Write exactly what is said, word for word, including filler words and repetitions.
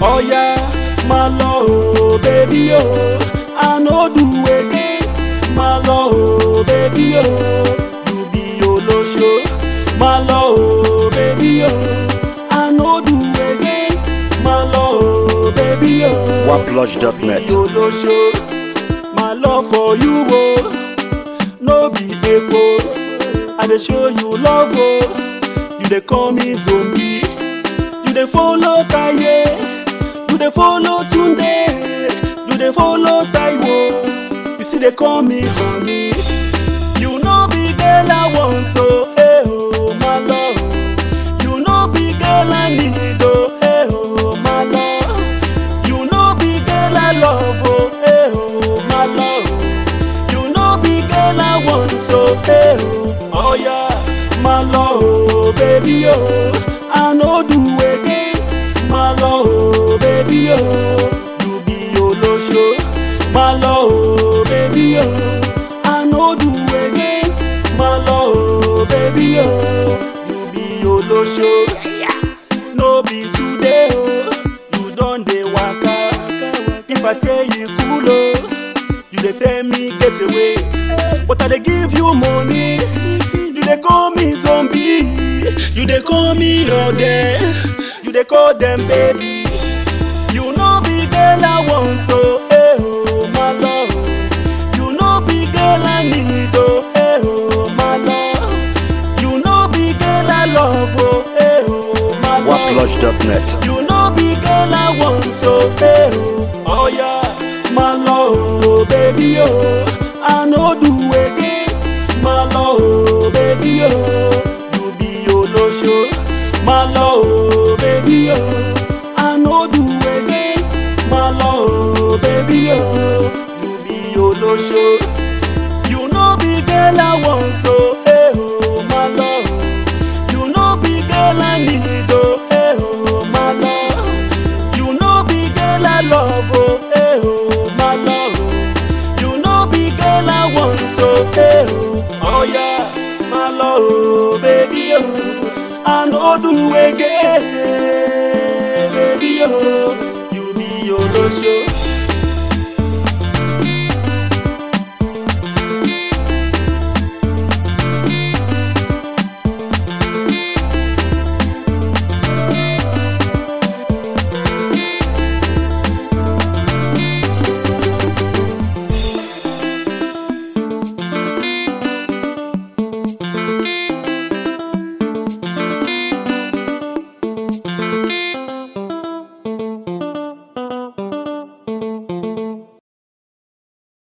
Oh yeah, my love, baby, oh, I know do again. My love, baby, oh, you be your low show. My love, baby, oh, I know do again. My love, baby, oh, Waplodge dot net. your low show. My love for you, oh, no be echo. I dey show you love, oh, you dey call me zombie. You dey follow Taye, you dey follow Tunde, you dey follow Taiwo. You see they call me honey. You know be girl I want, oh, eh, oh, my love. You know be girl I need, oh, eh, oh, my love. You know be girl I love, oh, eh, oh, my love. You know be girl I want, oh, eh, oh. Oh yeah, my love, baby, oh, I know do again. My love, baby, oh, you be your low show. My love, baby, oh, I know do again. My love, baby, oh, you be your low show. No be today, oh, you don dey waka. If I tell you cool, oh, you dey tell me get away. But I dey give you money. You dey call me zombie. You dey call me ode. You dey call them baby. You know be girl I want, oh, eh, oh, my love. You know be girl I need, oh, eh, oh, my love. You know be girl I love, oh, eh, oh, my love. Waplodge dot net. You know be girl I want, oh, eh, oh. Oh yeah, my love, baby, oh, I know do again. My love, baby, oh, you be your low show. My love, baby, oh, I know do again. My love, baby, oh, you be your low show. You know be girl I want, oh, eh, oh, my love. You know be girl I need, oh, eh, oh, my love. You know be girl I love, oh, eh, oh, my love. You know be girl I want, oh, eh, oh. Oh yeah, my love, baby, oh, I know do again, baby, oh, you be your low show. Thank you.